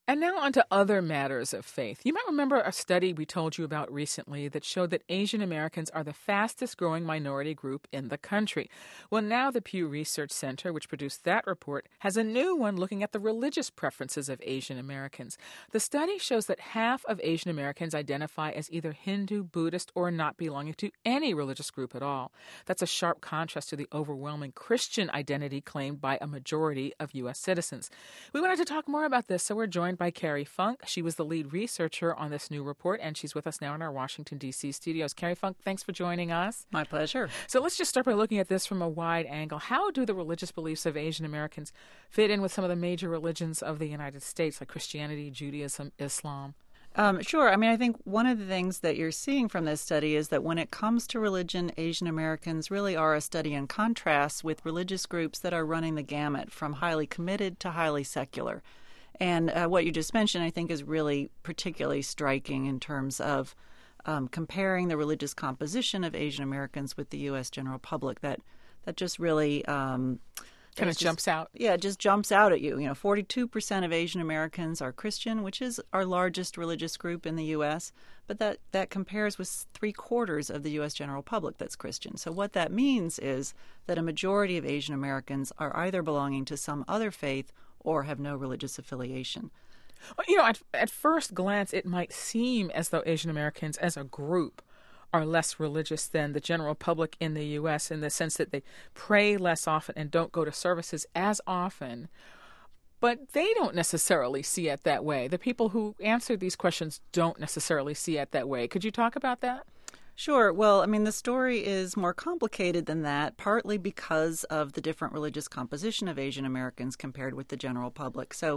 And now on to other matters of faith. You might remember a study we told you about recently that showed that Asian Americans are the fastest growing minority group in the country. Well, now the Pew Research Center, which produced that report, has a new one looking at the religious preferences of Asian Americans. The study shows that half of Asian Americans identify as either Hindu, Buddhist, or not belonging to any religious group at all. That's a sharp contrast to the overwhelming Christian identity claimed by a majority of U.S. citizens. We wanted to talk more about this, so we're joined by Carrie Funk. She was the lead researcher on this new report, and she's with us now in our Washington, D.C. studios. Carrie Funk, thanks for joining us. My pleasure. So let's just start by looking at this from a wide angle. How do the religious beliefs of Asian Americans fit in with some of the major religions of the United States, like Christianity, Judaism, Islam? Sure. I mean, I think one of the things that you're seeing from this study is that when it comes to religion, Asian Americans really are a study in contrast with religious groups that are running the gamut from highly committed to highly secular. And what you just mentioned, I think, is really particularly striking in terms of comparing the religious composition of Asian Americans with the U.S. general public. That just really kind of jumps out. Yeah, it just jumps out at you. 42% of Asian Americans are Christian, which is our largest religious group in the U.S., but that compares with 3/4 of the U.S. general public that's Christian. So what that means is that a majority of Asian Americans are either belonging to some other faith or have no religious affiliation. Well, at first glance, it might seem as though Asian Americans as a group are less religious than the general public in the U.S. in the sense that they pray less often and don't go to services as often. But they don't necessarily see it that way. The people who answered these questions don't necessarily see it that way. Could you talk about that? Sure. Well, I mean, the story is more complicated than that, partly because of the different religious composition of Asian Americans compared with the general public. So,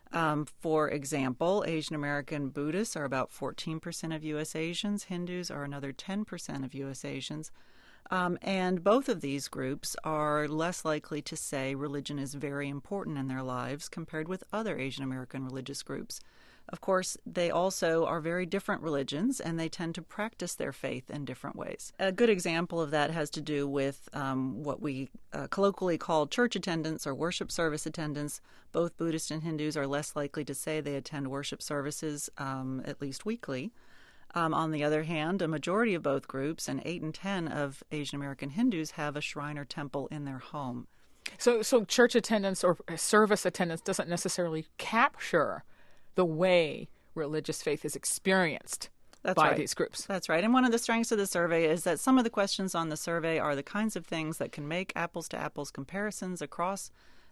for example, Asian American Buddhists are about 14% of U.S. Asians. Hindus are another 10% of U.S. Asians. And both of these groups are less likely to say religion is very important in their lives compared with other Asian American religious groups. Of course, they also are very different religions, and they tend to practice their faith in different ways. A good example of that has to do with what we colloquially call church attendance or worship service attendance. Both Buddhists and Hindus are less likely to say they attend worship services at least weekly. On the other hand, a majority of both groups, and 8 in 10 of Asian American Hindus, have a shrine or temple in their home. So church attendance or service attendance doesn't necessarily capture the way religious faith is experienced by these groups. That's right. And one of the strengths of the survey is that some of the questions on the survey are the kinds of things that can make apples-to-apples comparisons across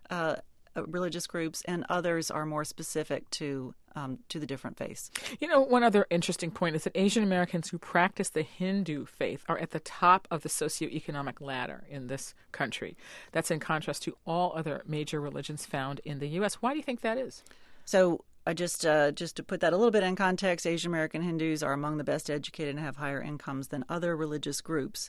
religious groups, and others are more specific to the different faiths. One other interesting point is that Asian Americans who practice the Hindu faith are at the top of the socioeconomic ladder in this country. That's in contrast to all other major religions found in the U.S. Why do you think that is? So just to put that a little bit in context, Asian American Hindus are among the best educated and have higher incomes than other religious groups.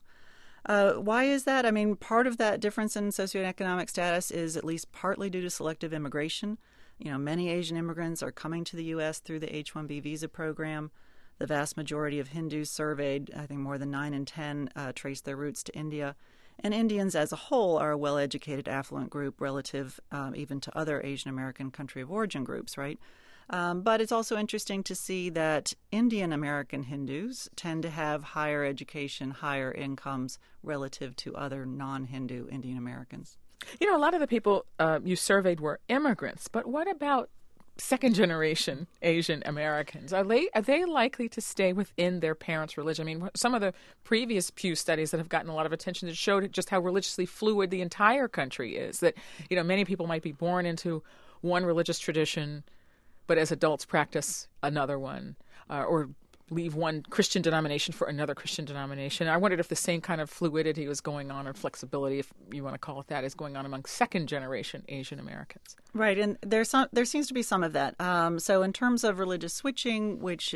Why is that? I mean, part of that difference in socioeconomic status is at least partly due to selective immigration. Many Asian immigrants are coming to the U.S. through the H-1B visa program. The vast majority of Hindus surveyed, I think more than 9 in 10, trace their roots to India. And Indians as a whole are a well-educated, affluent group relative even to other Asian American country of origin groups, right? But it's also interesting to see that Indian American Hindus tend to have higher education, higher incomes relative to other non-Hindu Indian Americans. A lot of the people you surveyed were immigrants, but what about second-generation Asian Americans? Are they likely to stay within their parents' religion? I mean, some of the previous Pew studies that have gotten a lot of attention that showed just how religiously fluid the entire country is, that, many people might be born into one religious tradition, but as adults practice another one, or leave one Christian denomination for another Christian denomination. I wondered if the same kind of fluidity was going on, or flexibility, if you want to call it that, is going on among second-generation Asian Americans. Right, and there seems to be some of that. So in terms of religious switching, which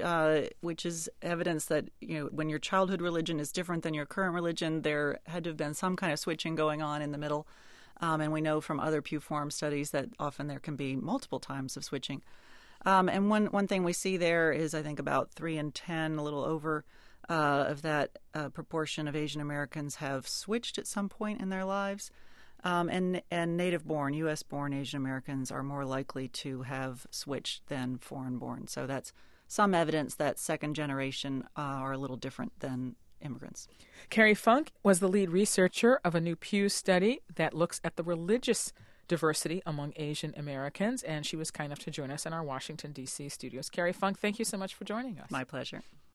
is evidence that when your childhood religion is different than your current religion, there had to have been some kind of switching going on in the middle. And we know from other Pew Forum studies that often there can be multiple times of switching. And one thing we see there is, I think, about 3 in 10, a little over, of that proportion of Asian Americans have switched at some point in their lives. And native-born, U.S.-born Asian Americans are more likely to have switched than foreign-born. So that's some evidence that second generation are a little different than immigrants. Carrie Funk was the lead researcher of a new Pew study that looks at the religious diversity among Asian Americans, and she was kind enough to join us in our Washington, D.C. studios. Carrie Funk, thank you so much for joining us. My pleasure.